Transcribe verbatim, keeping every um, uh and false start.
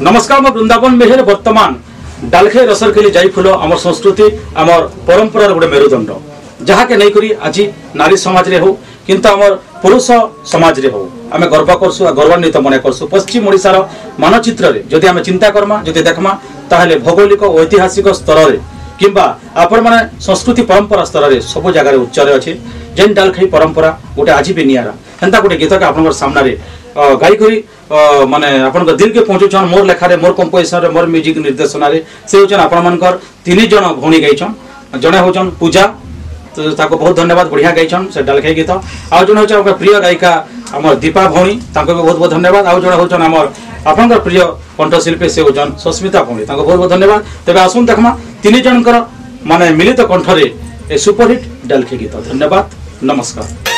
नमस्कार मैं वृंदावन मेहर वर्तमान डालखे रसरखेली जाई फुल आम संस्कृति आम परंपरार गोटे मेरुदंड जहाँ के नहीं करी आज नारी समाज रे हो किंतु आम पुरुष समाज रे हो आम गर्व करसु गौरवान्वित मन करसु। पश्चिम ओडिशार मानचित्र रे जदि आम चिंता करमा जदि देखमा ताहले भौगोलिक और ऐतिहासिक स्तर रे किंबा आपण माने संस्कृति परंपरा स्तर रे सब जगह उच्चरे अच्छे जेन डालखाई परंपरा गोटे आज भी नियारा हेन्ता गोटे गीत के आपन सामने गाई करी माने आपन दिल के पहुँचुन मोर लेखारे मोर कंपोजिशन रे मोर म्यूजिक निर्देशन से होचन आपण मानकर तीन जन भौणी गाइछन जने होचन पूजा तो ताको बहुत धन्यवाद बढ़िया गाइछन से डालखाई गीत आउ जने होचन प्रिय गायिका हमर दीपा भौणी ताको बहुत बहुत धन्यवाद आउ जने होचन हमर आपनकर प्रिय कंठशिल्पी से होचन सस्मिता भौणी ताको बहुत बहुत धन्यवाद। तेबे आसुन देखमा तीन जनकर माने मिलित कंठरे ए सुपरहिट डालखाई गीत। धन्यवाद नमस्कार।